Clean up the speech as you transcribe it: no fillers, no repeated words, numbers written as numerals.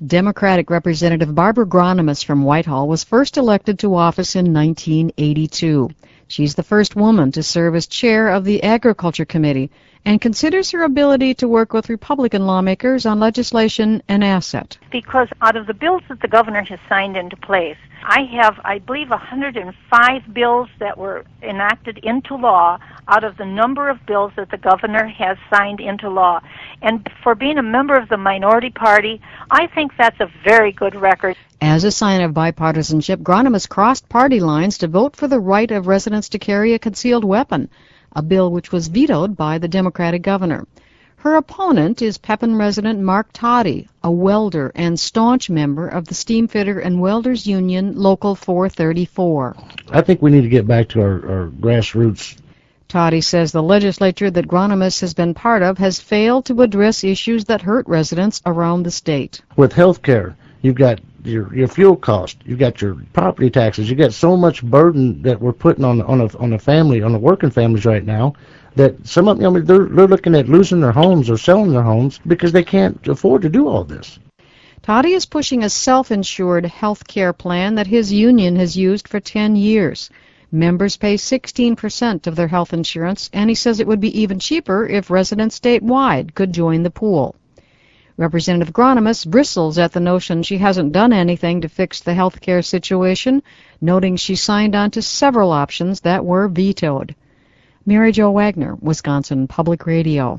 Democratic Representative Barbara Gronemus from Whitehall was first elected to office in 1982. She's the first woman to serve as chair of the Agriculture Committee and considers her ability to work with Republican lawmakers on legislation an asset. Because out of the bills that the governor has signed into place, I have, I believe, 105 bills that were enacted into law out of the number of bills that the governor has signed into law. And for being a member of the minority party, I think that's a very good record. As a sign of bipartisanship, Gronemus crossed party lines to vote for the right of residents to carry a concealed weapon, a bill which was vetoed by the Democratic governor. Her opponent is Pepin resident Mark Toddy, a welder and staunch member of the Steamfitter and Welders Union Local 434. I think we need to get back to our grassroots. Toddy says the legislature that Gronemus has been part of has failed to address issues that hurt residents around the state. With health care, you've got your fuel cost, you've got your property taxes, you've got so much burden that we're putting on a family, on the working families right now, that some of them, they're looking at losing their homes or selling their homes because they can't afford to do all this. Toddy is pushing a self-insured health care plan that his union has used for 10 years. Members pay 16% of their health insurance, and he says it would be even cheaper if residents statewide could join the pool. Representative Gronemus bristles at the notion she hasn't done anything to fix the health care situation, noting she signed on to several options that were vetoed. Mary Jo Wagner, Wisconsin Public Radio.